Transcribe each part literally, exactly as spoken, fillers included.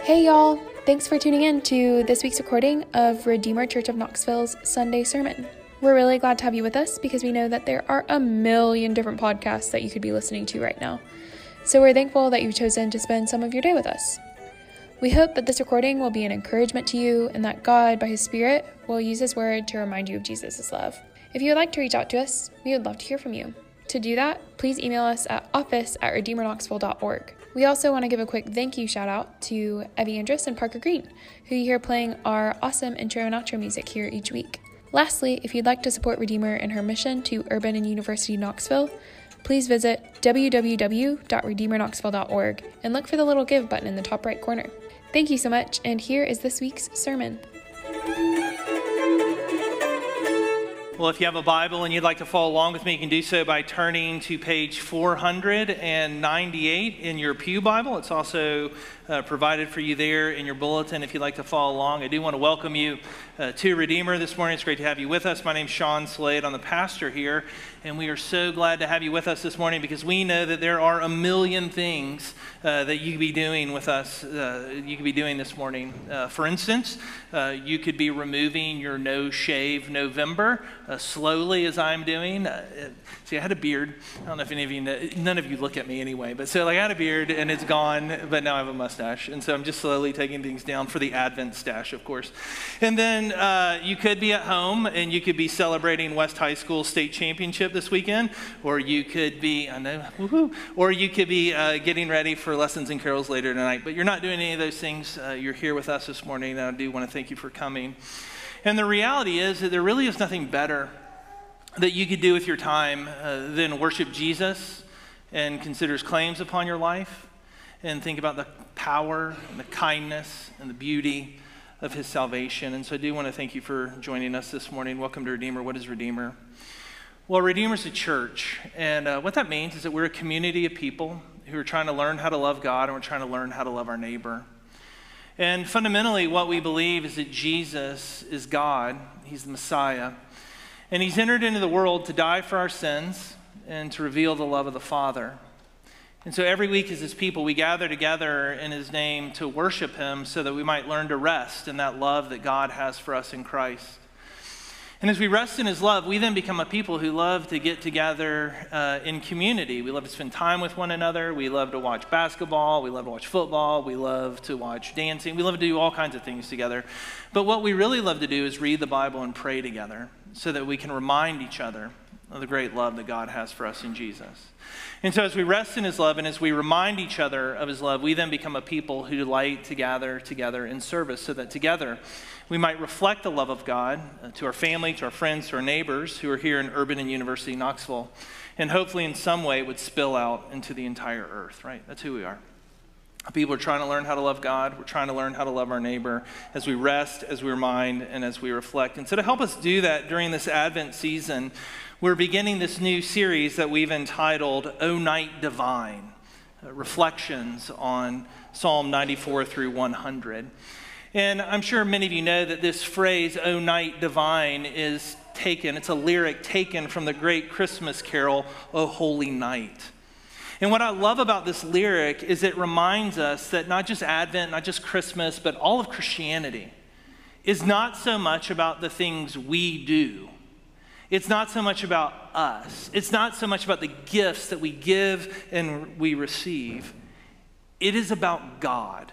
Hey y'all, thanks for tuning in to this week's recording of Redeemer Church of Knoxville's Sunday Sermon. We're really glad to have you with us because we know that there are a million different podcasts that you could be listening to right now. So we're thankful that you've chosen to spend some of your day with us. We hope that this recording will be an encouragement to you and that God, by His Spirit, will use His Word to remind you of Jesus' love. If you would like to reach out to us, we would love to hear from you. To do that, please email us at office at redeemer knoxville dot org. We also want to give a quick thank you shout out to Evie Andrus and Parker Green, who you hear playing our awesome intro and outro music here each week. Lastly, if you'd like to support Redeemer in her mission to Urban and University Knoxville, please visit w w w dot redeemer knoxville dot org and look for the little give button in the top right corner. Thank you so much, and here is this week's sermon. Well, if you have a Bible and you'd like to follow along with me, you can do so by turning to page four hundred ninety-eight in your Pew Bible. It's also uh, provided for you there in your bulletin if you'd like to follow along. I do want to welcome you uh, to Redeemer this morning. It's great to have you with us. My name's Sean Slade. I'm the pastor here, and we are so glad to have you with us this morning because we know that there are a million things uh, that you could be doing with us, uh, you could be doing this morning. Uh, for instance, uh, you could be removing your No Shave November uh, slowly as I'm doing. Uh, see, I had a beard. I don't know if any of you know, none of you look at me anyway, but so like I had a beard and it's gone, but now I have a mustache. And so I'm just slowly taking things down for the Advent stash, of course. And then uh, you could be at home and you could be celebrating West High School state championship this weekend, or you could be, I know, woohoo, or you could be uh, getting ready for lessons and carols later tonight. But you're not doing any of those things. Uh, you're here with us this morning, and I do want to thank you for coming. And the reality is that there really is nothing better that you could do with your time uh, than worship Jesus and consider His claims upon your life and think about the power and the kindness and the beauty of His salvation. And so I do want to thank you for joining us this morning. Welcome to Redeemer. What is Redeemer? Well, Redeemer is a church, and uh, what that means is that we're a community of people who are trying to learn how to love God, and we're trying to learn how to love our neighbor. And fundamentally, what we believe is that Jesus is God. He's the Messiah, and He's entered into the world to die for our sins and to reveal the love of the Father. And so every week as His people, we gather together in His name to worship Him so that we might learn to rest in that love that God has for us in Christ. And as we rest in His love, we then become a people who love to get together uh, in community. We love to spend time with one another. We love to watch basketball. We love to watch football. We love to watch dancing. We love to do all kinds of things together. But what we really love to do is read the Bible and pray together so that we can remind each other of the great love that God has for us in Jesus. And so as we rest in His love and as we remind each other of His love, we then become a people who delight to gather together in service so that together we might reflect the love of God uh, to our family, to our friends, to our neighbors who are here in Urban and University Knoxville, and hopefully in some way would spill out into the entire earth, right? That's who we are. People are trying to learn how to love God. We're trying to learn how to love our neighbor as we rest, as we remind, and as we reflect. And so to help us do that during this Advent season, we're beginning this new series that we've entitled, O Night Divine, uh, reflections on Psalm ninety-four through one hundred. And I'm sure many of you know that this phrase, O Night Divine, is taken, it's a lyric taken from the great Christmas carol, O Holy Night. And what I love about this lyric is it reminds us that not just Advent, not just Christmas, but all of Christianity is not so much about the things we do. It's not so much about us. It's not so much about the gifts that we give and we receive. It is about God,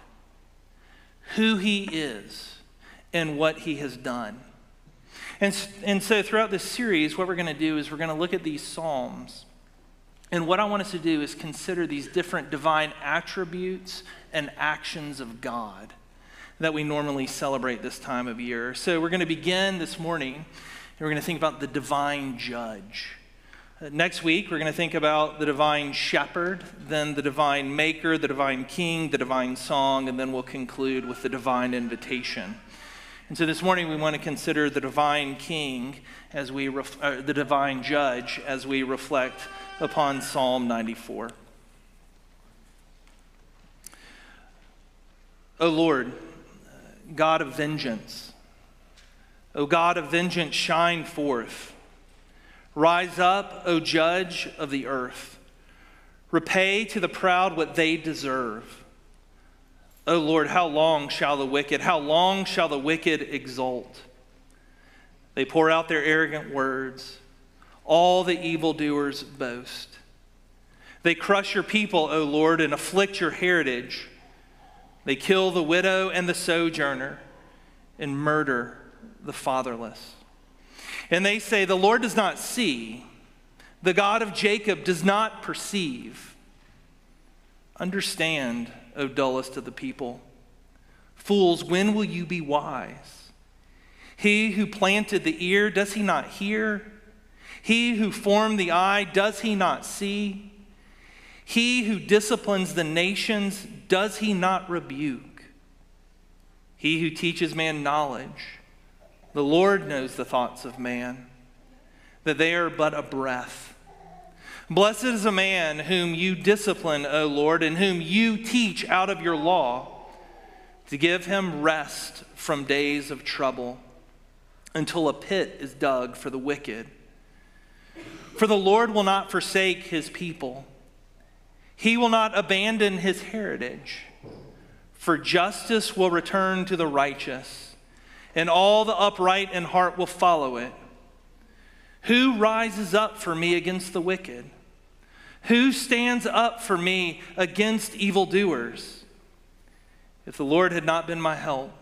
who He is, and what He has done. And, and so throughout this series, what we're going to do is we're going to look at these Psalms. And what I want us to do is consider these different divine attributes and actions of God that we normally celebrate this time of year. So we're going to begin this morning, and we're going to think about the divine judge. Uh, next week, we're going to think about the divine shepherd, then the divine maker, the divine king, the divine song, and then we'll conclude with the divine invitation. And so this morning, we want to consider the divine king as we, ref- uh, the divine judge as we reflect upon Psalm ninety-four. O Lord, God of vengeance, O God of vengeance, shine forth. Rise up, O judge of the earth. Repay to the proud what they deserve. O Lord, how long shall the wicked, how long shall the wicked exult? They pour out their arrogant words. All the evildoers boast. They crush your people, O Lord, and afflict your heritage. They kill the widow and the sojourner and murder the fatherless. And they say, the Lord does not see. The God of Jacob does not perceive. Understand, O dullest of the people. Fools, when will you be wise? He who planted the ear, does he not hear? He who formed the eye, does he not see? He who disciplines the nations, does he not rebuke? He who teaches man knowledge, the Lord knows the thoughts of man, that they are but a breath. Blessed is a man whom you discipline, O Lord, and whom you teach out of your law, to give him rest from days of trouble, until a pit is dug for the wicked. For the Lord will not forsake his people. He will not abandon his heritage. For justice will return to the righteous, and all the upright in heart will follow it. Who rises up for me against the wicked? Who stands up for me against evildoers? If the Lord had not been my help,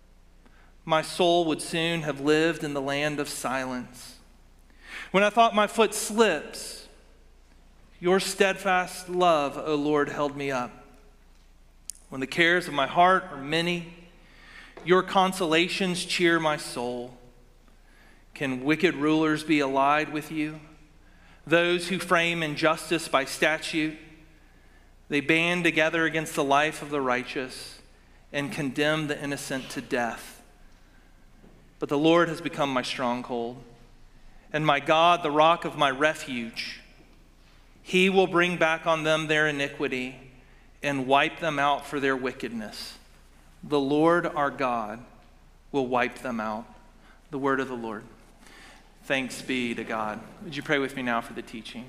my soul would soon have lived in the land of silence. When I thought my foot slips, your steadfast love, O Lord, held me up. When the cares of my heart are many, your consolations cheer my soul. Can wicked rulers be allied with you? Those who frame injustice by statute, they band together against the life of the righteous and condemn the innocent to death. But the Lord has become my stronghold, and my God, the rock of my refuge. He will bring back on them their iniquity and wipe them out for their wickedness. The Lord our God will wipe them out. The word of the Lord. Thanks be to God. Would you pray with me now for the teaching?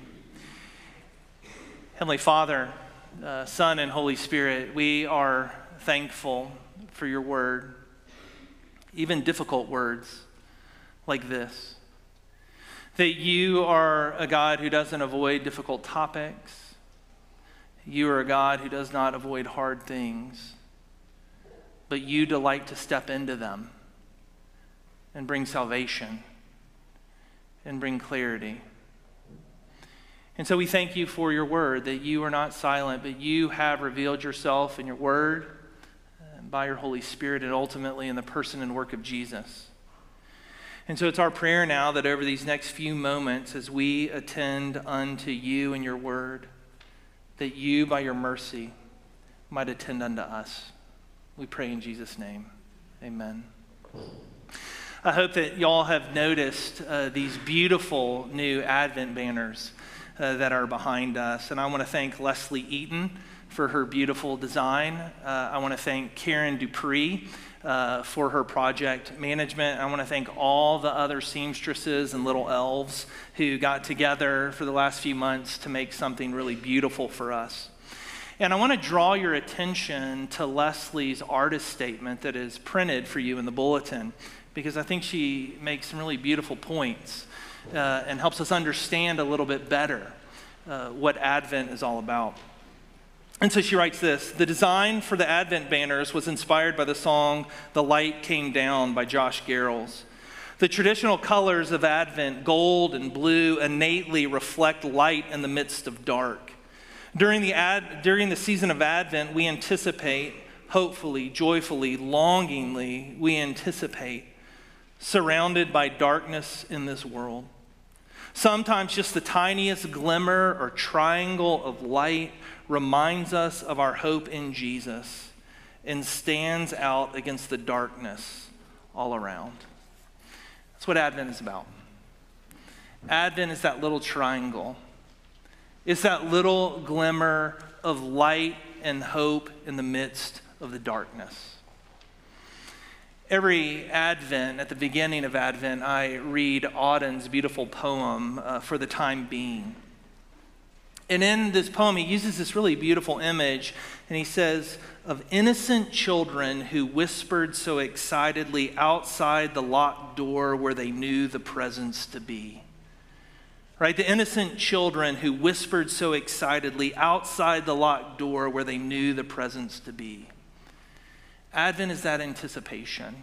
Heavenly Father, uh, Son, and Holy Spirit, we are thankful for your word, even difficult words like this. That you are a God who doesn't avoid difficult topics. You are a God who does not avoid hard things, but you delight to step into them and bring salvation and bring clarity. And so we thank you for your word, that you are not silent, but you have revealed yourself in your word, by your Holy Spirit, and ultimately in the person and work of Jesus. And so it's our prayer now that over these next few moments, as we attend unto you and your word, that you, by your mercy, might attend unto us. We pray in Jesus' name. Amen. I hope that y'all have noticed uh, these beautiful new Advent banners uh, that are behind us. And I want to thank Leslie Eaton for her beautiful design. Uh, I want to thank Karen Dupree uh, for her project management. I want to thank all the other seamstresses and little elves who got together for the last few months to make something really beautiful for us. And I want to draw your attention to Leslie's artist statement that is printed for you in the bulletin, because I think she makes some really beautiful points uh, and helps us understand a little bit better uh, what Advent is all about. And so she writes this: the design for the Advent banners was inspired by the song "The Light Came Down" by Josh Garrels. The traditional colors of Advent, gold and blue, innately reflect light in the midst of dark. During the, ad, during the season of Advent, we anticipate, hopefully, joyfully, longingly, we anticipate surrounded by darkness in this world. Sometimes just the tiniest glimmer or triangle of light reminds us of our hope in Jesus and stands out against the darkness all around. That's what Advent is about. Advent is that little triangle. It's that little glimmer of light and hope in the midst of the darkness. Every Advent, at the beginning of Advent, I read Auden's beautiful poem, uh, For the Time Being. And in this poem, he uses this really beautiful image, and he says, of innocent children who whispered so excitedly outside the locked door where they knew the presence to be. Right? The innocent children who whispered so excitedly outside the locked door where they knew the presence to be. Advent is that anticipation.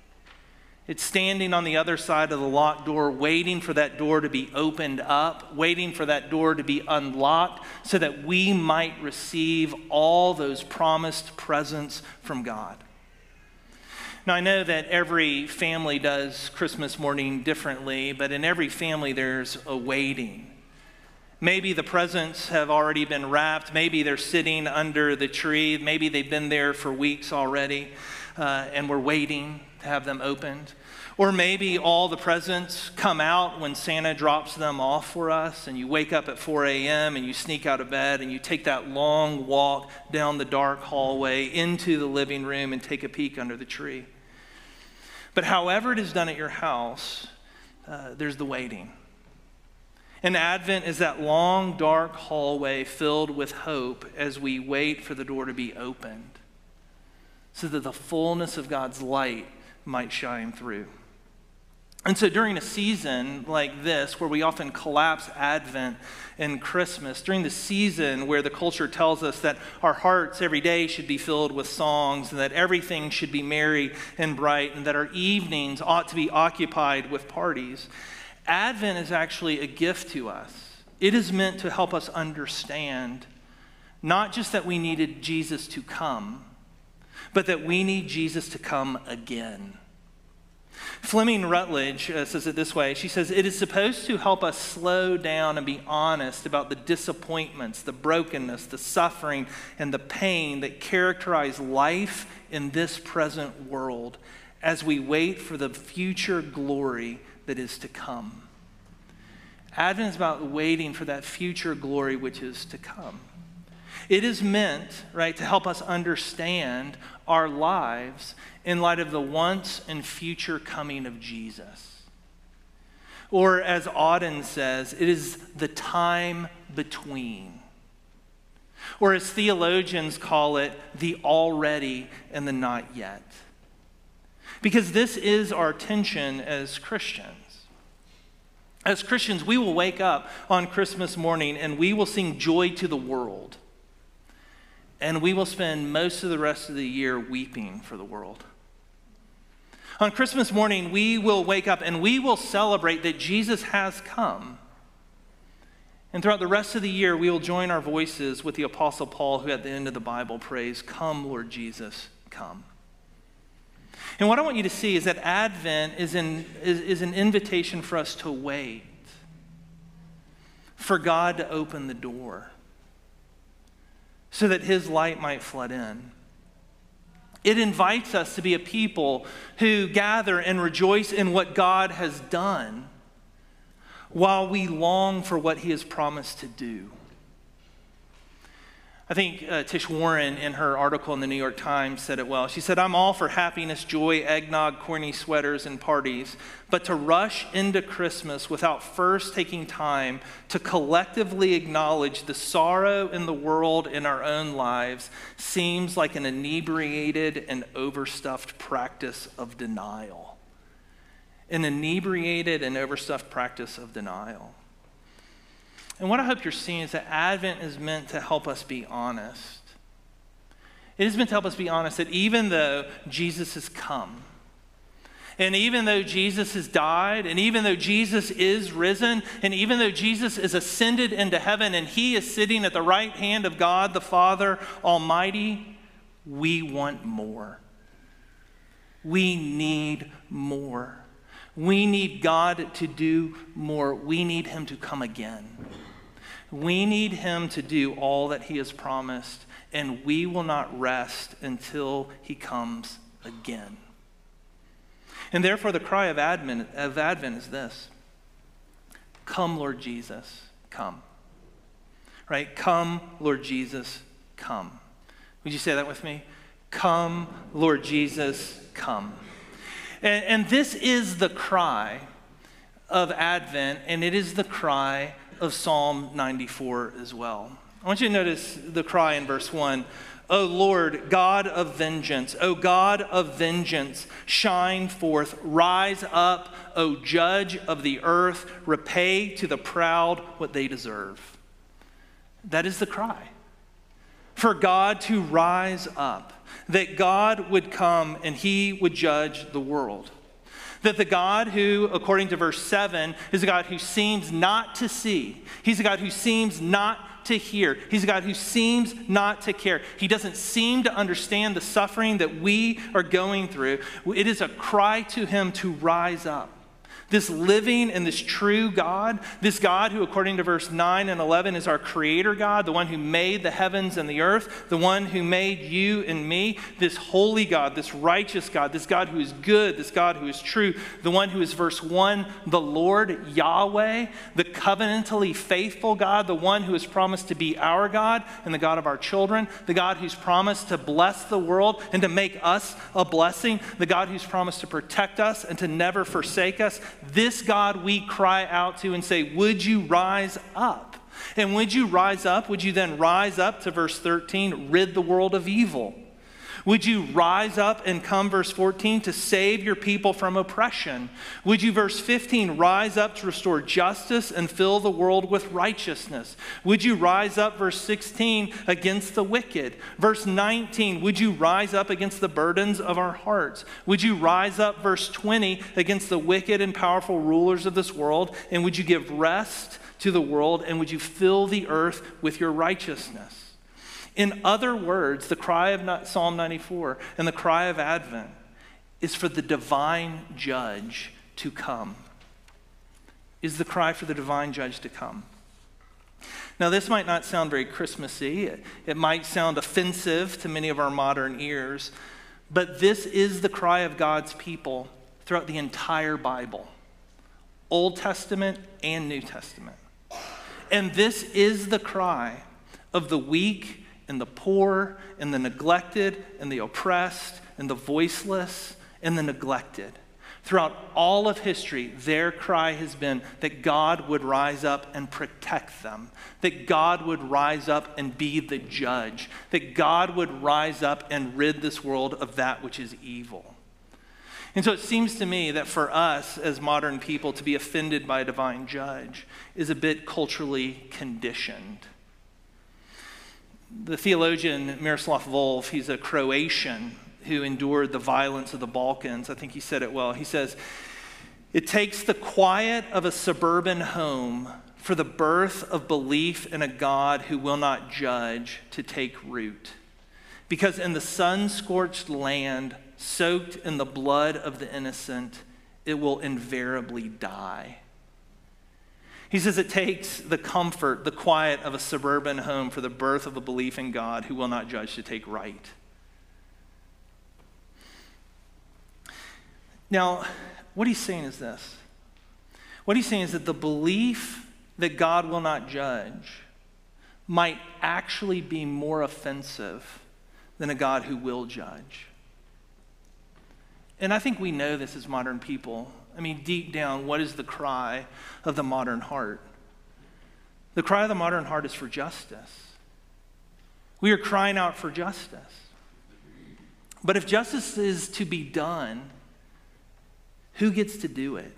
It's standing on the other side of the locked door, waiting for that door to be opened up, waiting for that door to be unlocked so that we might receive all those promised presents from God. Now, I know that every family does Christmas morning differently, but in every family there's a waiting. Maybe the presents have already been wrapped. Maybe they're sitting under the tree. Maybe they've been there for weeks already, uh, and we're waiting to have them opened. Or maybe all the presents come out when Santa drops them off for us, and you wake up at four a.m. and you sneak out of bed and you take that long walk down the dark hallway into the living room and take a peek under the tree. But however it is done at your house, uh, there's the waiting. And Advent is that long, dark hallway filled with hope as we wait for the door to be opened so that the fullness of God's light might shine through. And so during a season like this, where we often collapse Advent and Christmas, during the season where the culture tells us that our hearts every day should be filled with songs and that everything should be merry and bright and that our evenings ought to be occupied with parties, Advent is actually a gift to us. It is meant to help us understand not just that we needed Jesus to come, but that we need Jesus to come again. Fleming Rutledge uh, says it this way. She says, it is supposed to help us slow down and be honest about the disappointments, the brokenness, the suffering, and the pain that characterize life in this present world as we wait for the future glory that is to come. Advent is about waiting for that future glory which is to come. It is meant, right, to help us understand our lives in light of the once and future coming of Jesus. Or as Auden says, it is the time between. Or as theologians call it, the already and the not yet. Because this is our tension as Christians. As Christians, we will wake up on Christmas morning and we will sing joy to the world. And we will spend most of the rest of the year weeping for the world. On Christmas morning, we will wake up and we will celebrate that Jesus has come. And throughout the rest of the year, we will join our voices with the Apostle Paul, who at the end of the Bible prays, "Come, Lord Jesus, come." And what I want you to see is that Advent is an, is, is an invitation for us to wait, for God to open the door, so that his light might flood in. It invites us to be a people who gather and rejoice in what God has done while we long for what he has promised to do. I think uh, Tish Warren, in her article in the New York Times, said it well. She said, "I'm all for happiness, joy, eggnog, corny sweaters, and parties, but to rush into Christmas without first taking time to collectively acknowledge the sorrow in the world in our own lives seems like an inebriated and overstuffed practice of denial." An inebriated and overstuffed practice of denial. And what I hope you're seeing is that Advent is meant to help us be honest. It is meant to help us be honest that even though Jesus has come, and even though Jesus has died, and even though Jesus is risen, and even though Jesus is ascended into heaven, and he is sitting at the right hand of God the Father Almighty, we want more. We need more. We need God to do more. We need him to come again. We need him to do all that he has promised, and we will not rest until he comes again. And therefore, the cry of Advent, of Advent is this: "Come, Lord Jesus, come." Right? Come, Lord Jesus, come. Would you say that with me? Come, Lord Jesus, come. And, and this is the cry of Advent, and it is the cry of Psalm ninety-four as well. I want you to notice the cry in verse one. O Lord, God of vengeance, O God of vengeance, shine forth. Rise up, O judge of the earth. Repay to the proud what they deserve. That is the cry. For God to rise up. That God would come and he would judge the world. That the God who, according to verse seven, is a God who seems not to see. He's a God who seems not to hear. He's a God who seems not to care. He doesn't seem to understand the suffering that we are going through. It is a cry to him to rise up. This living and this true God, this God who, according to verse nine and eleven, is our creator God, the one who made the heavens and the earth, the one who made you and me, this holy God, this righteous God, this God who is good, this God who is true, the one who is, verse one, the Lord Yahweh, the covenantally faithful God, the one who has promised to be our God and the God of our children, the God who's promised to bless the world and to make us a blessing, the God who's promised to protect us and to never forsake us. This God we cry out to and say, would you rise up? And would you rise up? Would you then rise up to verse thirteen, rid the world of evil? Would you rise up and come, verse fourteen, to save your people from oppression? Would you, verse fifteen, rise up to restore justice and fill the world with righteousness? Would you rise up, verse sixteen, against the wicked? Verse nineteen, would you rise up against the burdens of our hearts? Would you rise up, verse twenty, against the wicked and powerful rulers of this world? And would you give rest to the world? And would you fill the earth with your righteousness? In other words, the cry of Psalm ninety-four and the cry of Advent is for the divine judge to come. Is the cry for the divine judge to come. Now, this might not sound very Christmassy. It, it might sound offensive to many of our modern ears, but this is the cry of God's people throughout the entire Bible, Old Testament and New Testament. And this is the cry of the weak and the poor, and the neglected, and the oppressed, and the voiceless, and the neglected. Throughout all of history, their cry has been that God would rise up and protect them, that God would rise up and be the judge, that God would rise up and rid this world of that which is evil. And so it seems to me that for us as modern people to be offended by a divine judge is a bit culturally conditioned. The theologian Miroslav Volf, he's a Croatian who endured the violence of the Balkans. I think he said it well. He says, it takes the quiet of a suburban home for the birth of belief in a God who will not judge to take root. Because in the sun-scorched land, soaked in the blood of the innocent, it will invariably die. He says it takes the comfort, the quiet of a suburban home for the birth of a belief in God who will not judge to take right. Now, what he's saying is this. What he's saying is that the belief that God will not judge might actually be more offensive than a God who will judge. And I think we know this as modern people. I mean, deep down, what is the cry of the modern heart? The cry of the modern heart is for justice. We are crying out for justice. But if justice is to be done, who gets to do it?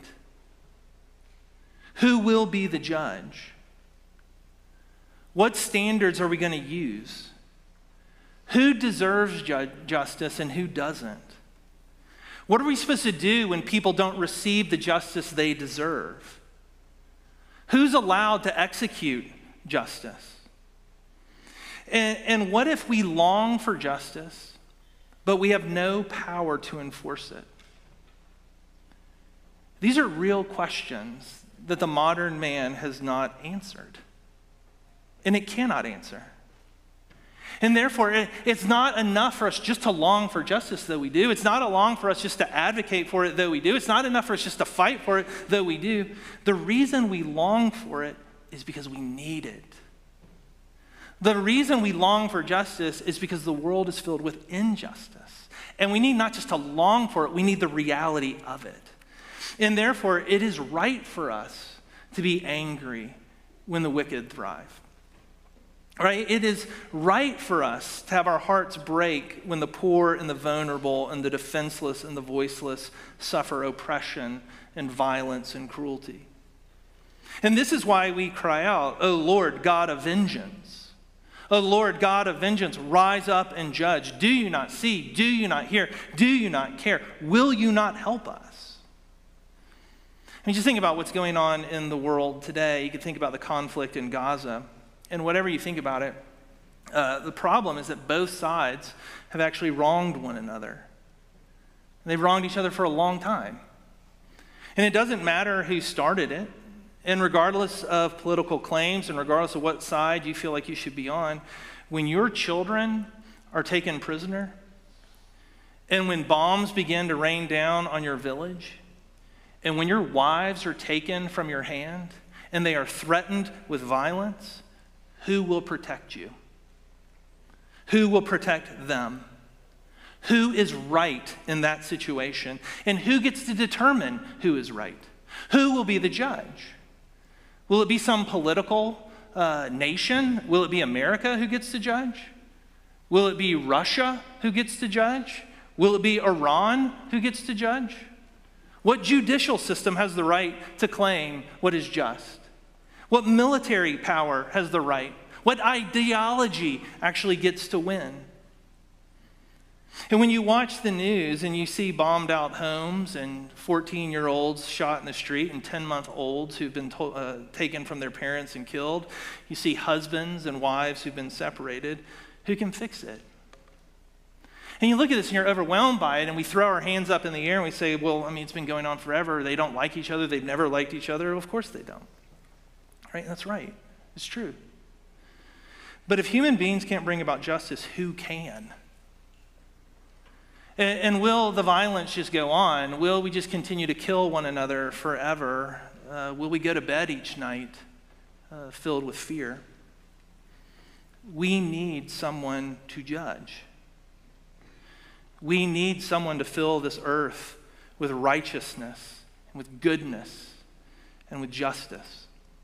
Who will be the judge? What standards are we going to use? Who deserves ju- justice and who doesn't? What are we supposed to do when people don't receive the justice they deserve? Who's allowed to execute justice? And, and what if we long for justice, but we have no power to enforce it? These are real questions that the modern man has not answered, and it cannot answer. And therefore, it, it's not enough for us just to long for justice, though we do. It's not a long for us just to advocate for it, though we do. It's not enough for us just to fight for it, though we do. The reason we long for it is because we need it. The reason we long for justice is because the world is filled with injustice. And we need not just to long for it, we need the reality of it. And therefore, it is right for us to be angry when the wicked thrive. Right? It is right for us to have our hearts break when the poor and the vulnerable and the defenseless and the voiceless suffer oppression and violence and cruelty. And this is why we cry out, "O Lord, God of vengeance. O Lord, God of vengeance, rise up and judge. Do you not see? Do you not hear? Do you not care? Will you not help us?" I mean, just think about what's going on in the world today. You could think about the conflict in Gaza. And whatever you think about it, uh, the problem is that both sides have actually wronged one another. They've wronged each other for a long time. And it doesn't matter who started it. And regardless of political claims and regardless of what side you feel like you should be on, when your children are taken prisoner and when bombs begin to rain down on your village and when your wives are taken from your hand and they are threatened with violence, who will protect you? Who will protect them? Who is right in that situation? And who gets to determine who is right? Who will be the judge? Will it be some political uh, nation? Will it be America who gets to judge? Will it be Russia who gets to judge? Will it be Iran who gets to judge? What judicial system has the right to claim what is just? What military power has the right? What ideology actually gets to win? And when you watch the news and you see bombed out homes and fourteen-year-olds shot in the street and ten-month-olds who've been to- uh, taken from their parents and killed, you see husbands and wives who've been separated, who can fix it? And you look at this and you're overwhelmed by it, and we throw our hands up in the air and we say, well, I mean, it's been going on forever. They don't like each other. They've never liked each other. Of course they don't. Right? That's right. It's true. But if human beings can't bring about justice, who can? And, and will the violence just go on? Will we just continue to kill one another forever? Uh, will we go to bed each night uh, filled with fear? We need someone to judge. We need someone to fill this earth with righteousness, and with goodness, and with justice.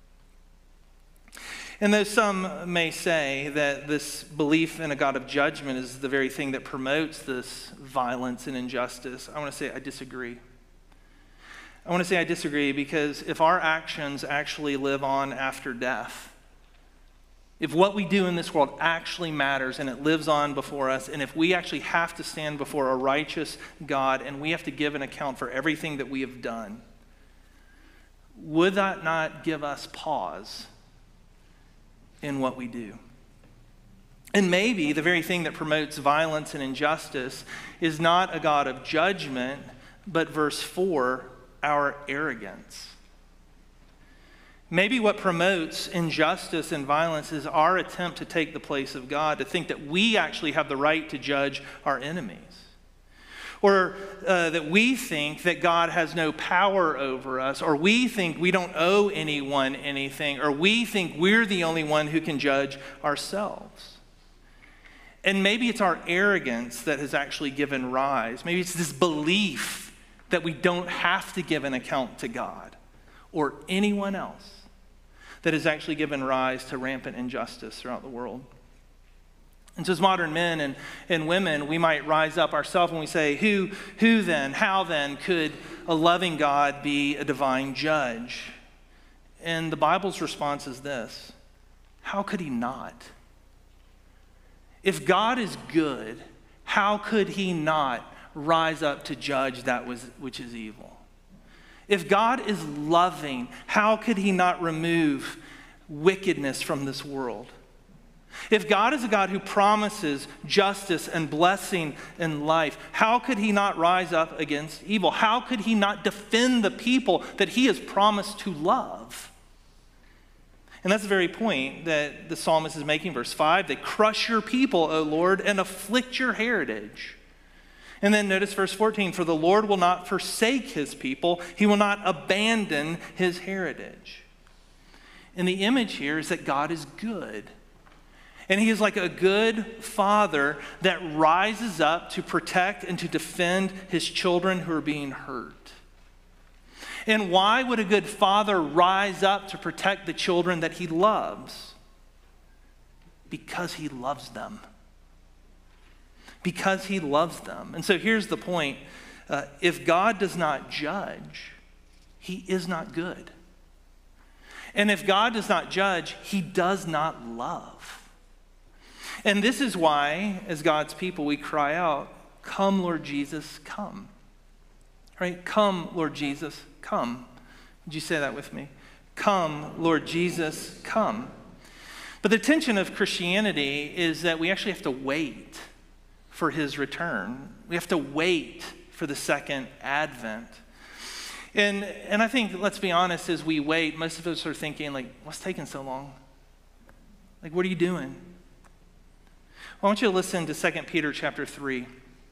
And though some may say that this belief in a God of judgment is the very thing that promotes this violence and injustice, I want to say I disagree. I want to say I disagree because if our actions actually live on after death, if what we do in this world actually matters and it lives on before us, and if we actually have to stand before a righteous God and we have to give an account for everything that we have done, would that not give us pause in what we do? And maybe the very thing that promotes violence and injustice is not a God of judgment, but verse four, our arrogance. Maybe what promotes injustice and violence is our attempt to take the place of God, to think that we actually have the right to judge our enemies. Or uh, that we think that God has no power over us, or we think we don't owe anyone anything, or we think we're the only one who can judge ourselves. And maybe it's our arrogance that has actually given rise. Maybe it's this belief that we don't have to give an account to God or anyone else that has actually given rise to rampant injustice throughout the world. And so as modern men and, and women, we might rise up ourselves and we say, who, who then, how then could a loving God be a divine judge? And the Bible's response is this: how could he not? If God is good, how could he not rise up to judge that was, which is evil? If God is loving, how could he not remove wickedness from this world? If God is a God who promises justice and blessing in life, how could he not rise up against evil? How could he not defend the people that he has promised to love? And that's the very point that the psalmist is making, verse five. They crush your people, O Lord, and afflict your heritage. And then notice verse fourteen, for the Lord will not forsake his people. He will not abandon his heritage. And the image here is that God is good. And he is like a good father that rises up to protect and to defend his children who are being hurt. And why would a good father rise up to protect the children that he loves? Because he loves them. Because he loves them. And so here's the point. Uh, if God does not judge, he is not good. And if God does not judge, he does not love. And this is why, as God's people, we cry out, "Come, Lord Jesus, come." Right? Come, Lord Jesus, come. Would you say that with me? Come, Lord Jesus, come. But the tension of Christianity is that we actually have to wait for his return. We have to wait for the second advent. And, and I think, let's be honest, as we wait, most of us are thinking, like, what's taking so long? Like, what are you doing? I want you to listen to Second Peter chapter three.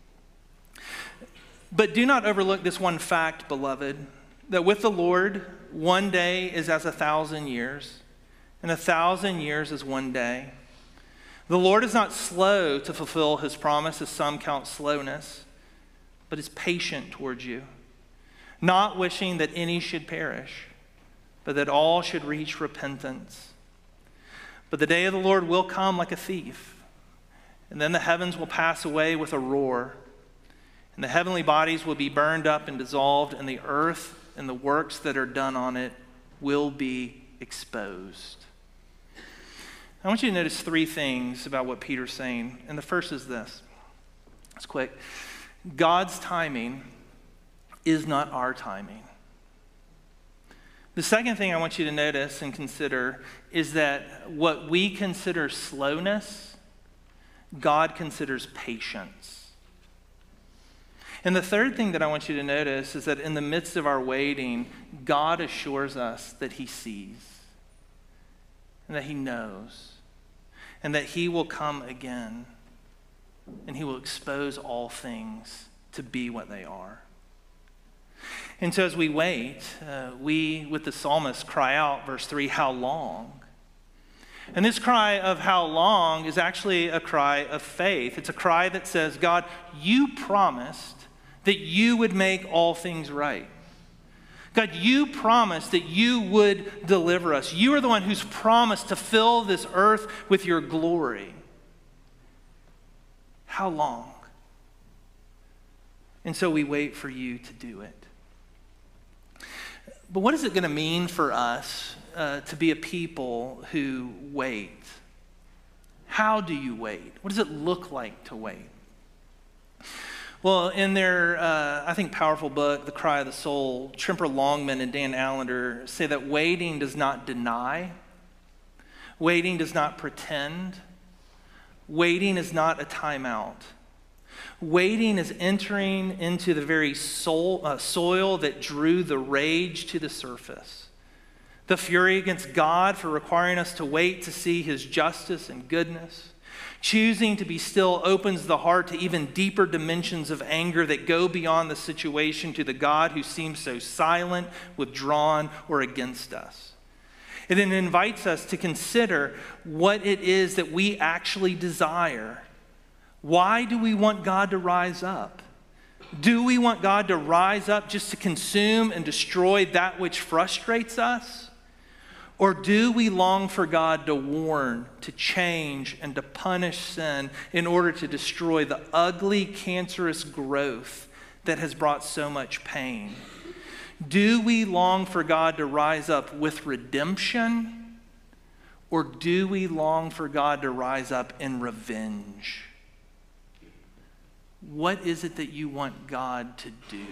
But do not overlook this one fact, beloved, that with the Lord, one day is as a thousand years, and a thousand years is one day. The Lord is not slow to fulfill his promise, as some count slowness, but is patient towards you, not wishing that any should perish, but that all should reach repentance. But the day of the Lord will come like a thief, and then the heavens will pass away with a roar, and the heavenly bodies will be burned up and dissolved, and the earth and the works that are done on it will be exposed. I want you to notice three things about what Peter's saying. And the first is this. It's quick. God's timing is not our timing. The second thing I want you to notice and consider is that what we consider slowness, God considers patience. And the third thing that I want you to notice is that in the midst of our waiting, God assures us that he sees and that he knows and that he will come again and he will expose all things to be what they are. And so as we wait, uh, we, with the psalmist, cry out, verse three, how long? And this cry of how long is actually a cry of faith. It's a cry that says, God, you promised that you would make all things right. God, you promised that you would deliver us. You are the one who's promised to fill this earth with your glory. How long? And so we wait for you to do it. But what is it going to mean for us uh, to be a people who wait? How do you wait? What does it look like to wait? Well, in their, uh, I think, powerful book, The Cry of the Soul, Tremper Longman and Dan Allender say that waiting does not deny. Waiting does not pretend. Waiting is not a timeout. Waiting is entering into the very soul, uh, soil that drew the rage to the surface. The fury against God for requiring us to wait to see his justice and goodness. Choosing to be still opens the heart to even deeper dimensions of anger that go beyond the situation to the God who seems so silent, withdrawn, or against us. It then invites us to consider what it is that we actually desire. Why do we want God to rise up? Do we want God to rise up just to consume and destroy that which frustrates us? Or do we long for God to warn, to change, and to punish sin in order to destroy the ugly, cancerous growth that has brought so much pain? Do we long for God to rise up with redemption? Or do we long for God to rise up in revenge? What is it that you want God to do?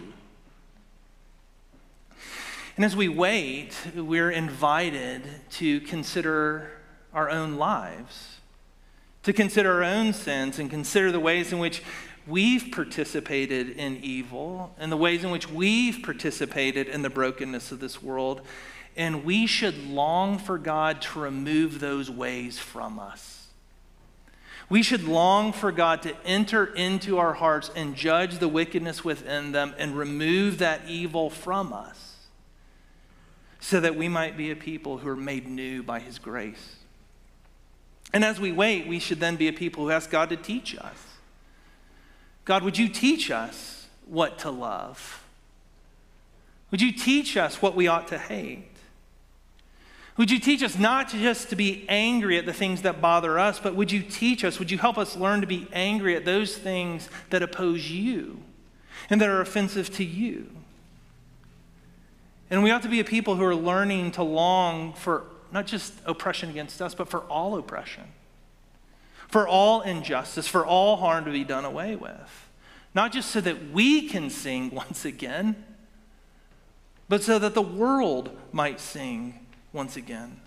And as we wait, we're invited to consider our own lives, to consider our own sins and consider the ways in which we've participated in evil and the ways in which we've participated in the brokenness of this world. And we should long for God to remove those ways from us. We should long for God to enter into our hearts and judge the wickedness within them and remove that evil from us, so that we might be a people who are made new by his grace. And as we wait, we should then be a people who ask God to teach us. God, would you teach us what to love? Would you teach us what we ought to hate? Would you teach us not to just to be angry at the things that bother us, but would you teach us, would you help us learn to be angry at those things that oppose you and that are offensive to you? And we ought to be a people who are learning to long for not just oppression against us, but for all oppression, for all injustice, for all harm to be done away with. Not just so that we can sing once again, but so that the world might sing once again.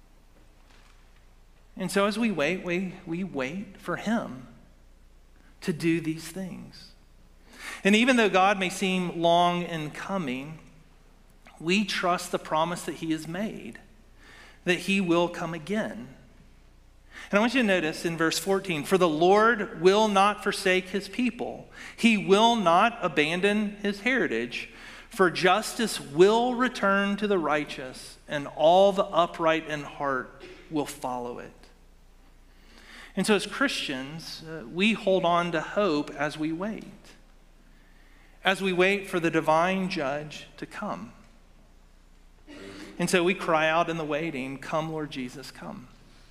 And so as we wait, we, we wait for him to do these things. And even though God may seem long in coming, we trust the promise that he has made, that he will come again. And I want you to notice in verse fourteen, for the Lord will not forsake his people. He will not abandon his heritage. For justice will return to the righteous, and all the upright in heart will follow it. And so as Christians, uh, we hold on to hope as we wait. As we wait for the divine judge to come. And so we cry out in the waiting, come, Lord Jesus, come.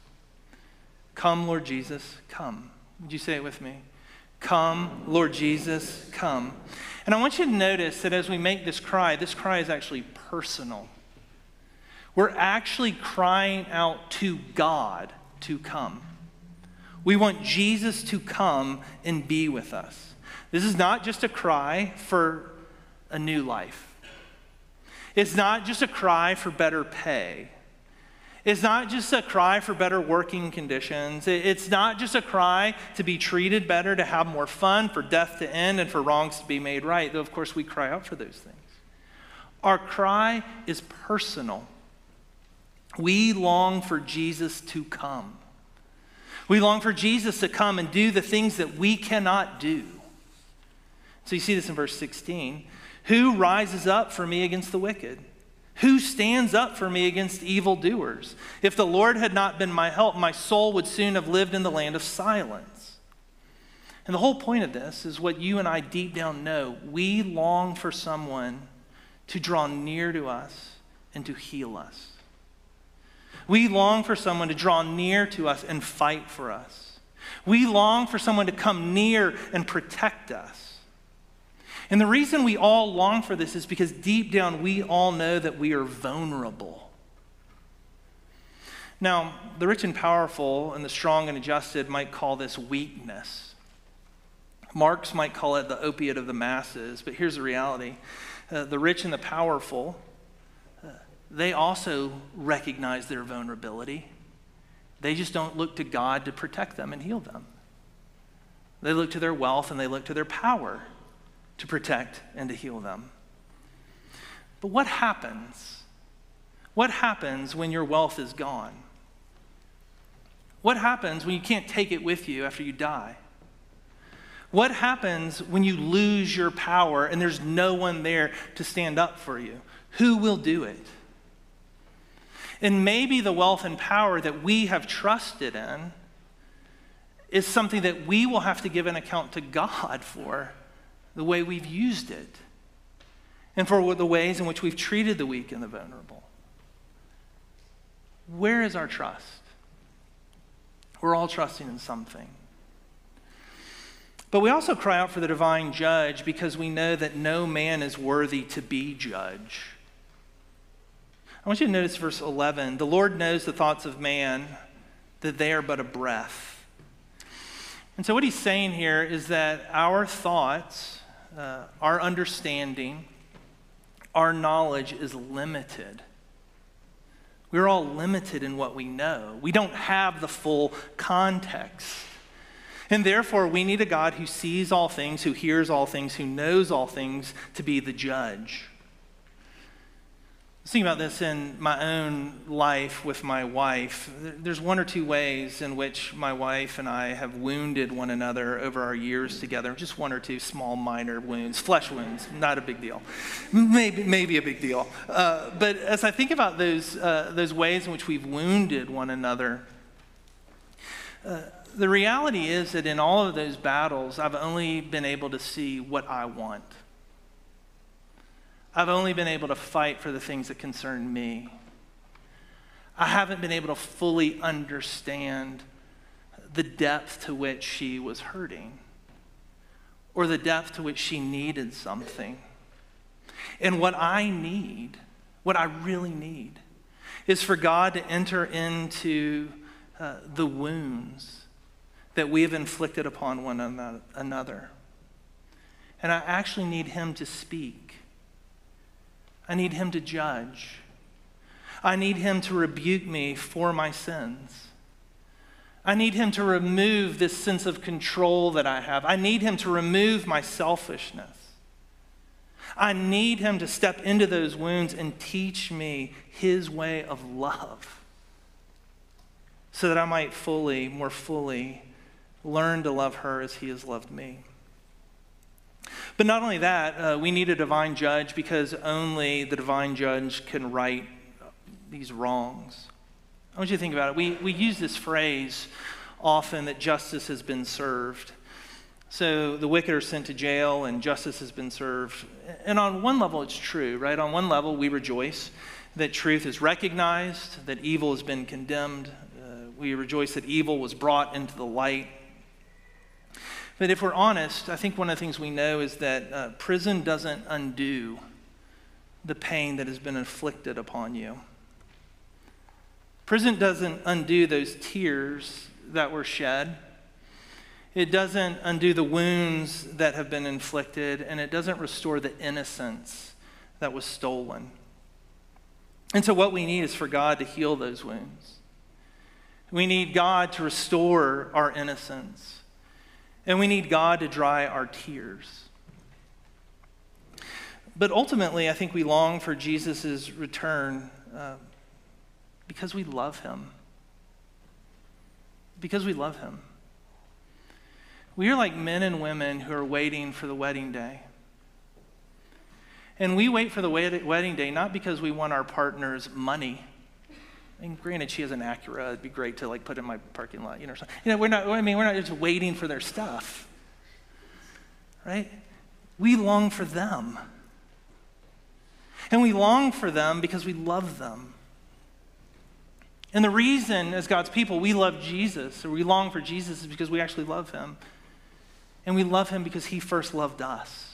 Come, Lord Jesus, come. Would you say it with me? Come, Lord Jesus, come. And I want you to notice that as we make this cry, this cry is actually personal. We're actually crying out to God to come. We want Jesus to come and be with us. This is not just a cry for a new life. It's not just a cry for better pay. It's not just a cry for better working conditions. It's not just a cry to be treated better, to have more fun, for death to end, and for wrongs to be made right, though of course we cry out for those things. Our cry is personal. We long for Jesus to come. We long for Jesus to come and do the things that we cannot do. So you see this in verse sixteen. Who rises up for me against the wicked? Who stands up for me against evildoers? If the Lord had not been my help, my soul would soon have lived in the land of silence. And the whole point of this is what you and I deep down know. We long for someone to draw near to us and to heal us. We long for someone to draw near to us and fight for us. We long for someone to come near and protect us. And the reason we all long for this is because deep down we all know that we are vulnerable. Now, the rich and powerful and the strong and adjusted might call this weakness. Marx might call it the opiate of the masses, but here's the reality. Uh, the rich and the powerful, uh, they also recognize their vulnerability. They just don't look to God to protect them and heal them. They look to their wealth and they look to their power to protect and to heal them. But what happens? What happens when your wealth is gone? What happens when you can't take it with you after you die? What happens when you lose your power and there's no one there to stand up for you? Who will do it? And maybe the wealth and power that we have trusted in is something that we will have to give an account to God for, the way we've used it, and for the ways in which we've treated the weak and the vulnerable. Where is our trust? We're all trusting in something. But we also cry out for the divine judge because we know that no man is worthy to be judge. I want you to notice verse eleven. The Lord knows the thoughts of man, that they are but a breath. And so what he's saying here is that our thoughts, uh, our understanding, our knowledge is limited. We're all limited in what we know. We don't have the full context. And therefore, we need a God who sees all things, who hears all things, who knows all things, to be the judge. I was thinking about this in my own life with my wife. There's one or two ways in which my wife and I have wounded one another over our years together. Just one or two small, minor wounds, flesh wounds, not a big deal. Maybe, maybe a big deal. Uh, but as I think about those, uh, those ways in which we've wounded one another, uh, the reality is that in all of those battles, I've only been able to see what I want. I've only been able to fight for the things that concern me. I haven't been able to fully understand the depth to which she was hurting, or the depth to which she needed something. And what I need, what I really need, is for God to enter into uh, the wounds that we have inflicted upon one another. And I actually need him to speak. I need him to judge. I need him to rebuke me for my sins. I need him to remove this sense of control that I have. I need him to remove my selfishness. I need him to step into those wounds and teach me his way of love so that I might fully, more fully, learn to love her as he has loved me. But not only that, uh, we need a divine judge because only the divine judge can right these wrongs. I want you to think about it. We, we use this phrase often that justice has been served. So the wicked are sent to jail and justice has been served. And on one level, it's true, right? On one level, we rejoice that truth is recognized, that evil has been condemned. Uh, we rejoice that evil was brought into the light. But if we're honest, I think one of the things we know is that uh, prison doesn't undo the pain that has been inflicted upon you. Prison doesn't undo those tears that were shed. It doesn't undo the wounds that have been inflicted, and it doesn't restore the innocence that was stolen. And so what we need is for God to heal those wounds. We need God to restore our innocence. And we need God to dry our tears. But ultimately, I think we long for Jesus' return uh, because we love him. Because we love him. We are like men and women who are waiting for the wedding day. And we wait for the wedding day not because we want our partner's money. I mean, granted, she has an Acura. It'd be great to like put in my parking lot, you know. You know, we're not. I mean, we're not just waiting for their stuff, right? We long for them, and we long for them because we love them. And the reason, as God's people, we love Jesus, or we long for Jesus, is because we actually love him, and we love him because he first loved us.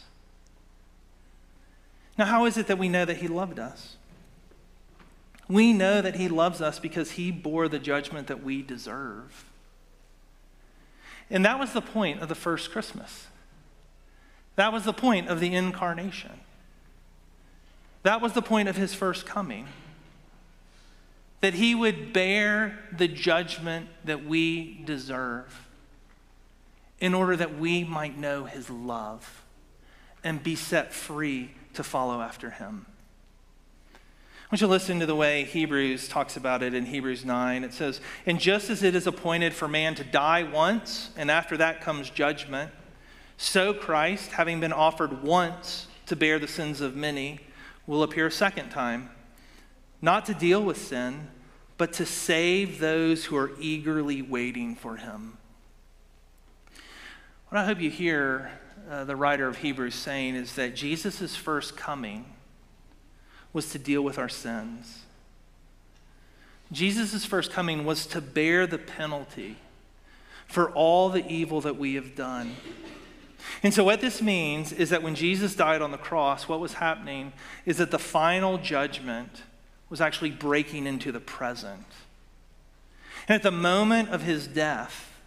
Now, how is it that we know that he loved us? We know that he loves us because he bore the judgment that we deserve. And that was the point of the first Christmas. That was the point of the incarnation. That was the point of his first coming. That he would bear the judgment that we deserve in order that we might know his love and be set free to follow after him. I want you to listen to the way Hebrews talks about it in Hebrews nine. It says, "And just as it is appointed for man to die once, and after that comes judgment, so Christ, having been offered once to bear the sins of many, will appear a second time, not to deal with sin, but to save those who are eagerly waiting for him." What I hope you hear uh, the writer of Hebrews saying is that Jesus' first coming was to deal with our sins. Jesus' first coming was to bear the penalty for all the evil that we have done. And so what this means is that when Jesus died on the cross, what was happening is that the final judgment was actually breaking into the present. And at the moment of his death,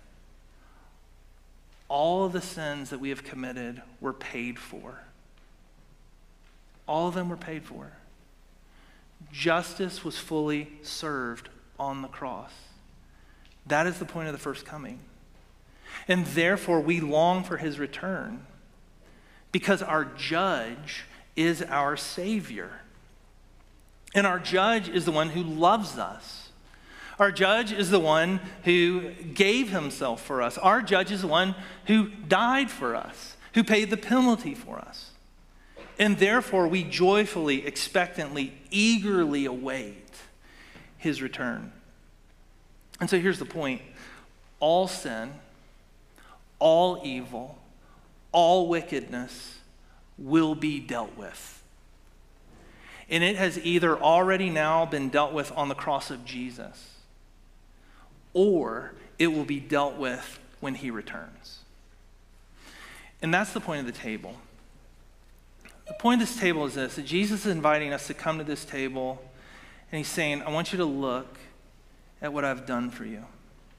all of the sins that we have committed were paid for. All of them were paid for. Justice was fully served on the cross. That is the point of the first coming. And therefore, we long for his return because our judge is our Savior. And our judge is the one who loves us. Our judge is the one who gave himself for us. Our judge is the one who died for us, who paid the penalty for us. And therefore, we joyfully, expectantly, eagerly await his return. And so here's the point. All sin, all evil, all wickedness will be dealt with. And it has either already now been dealt with on the cross of Jesus, or it will be dealt with when he returns. And that's the point of the table. The point of this table is this, that Jesus is inviting us to come to this table, and he's saying, I want you to look at what I've done for you.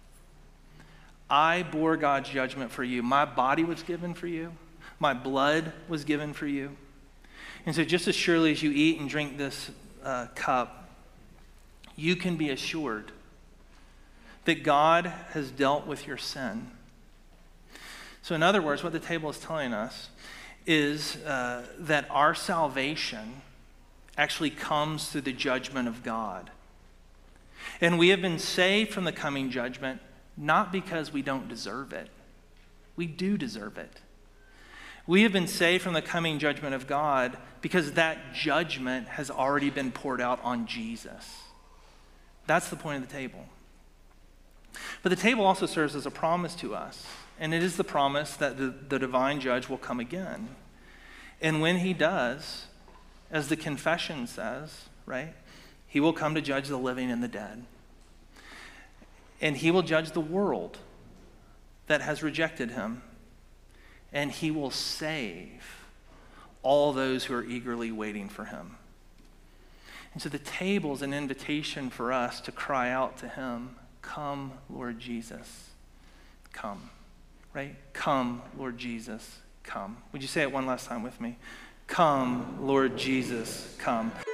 I bore God's judgment for you. My body was given for you. My blood was given for you. And so just as surely as you eat and drink this uh, cup, you can be assured that God has dealt with your sin. So in other words, what the table is telling us is uh, that our salvation actually comes through the judgment of God. And we have been saved from the coming judgment not because we don't deserve it. We do deserve it. We have been saved from the coming judgment of God because that judgment has already been poured out on Jesus. That's the point of the table. But the table also serves as a promise to us. And it is the promise that the, the divine judge will come again. And when he does, as the confession says, right, he will come to judge the living and the dead. And he will judge the world that has rejected him. And he will save all those who are eagerly waiting for him. And so the table is an invitation for us to cry out to him, come, Lord Jesus, come. Right? Come, Lord Jesus, come. Would you say it one last time with me? Come, Lord Jesus, come.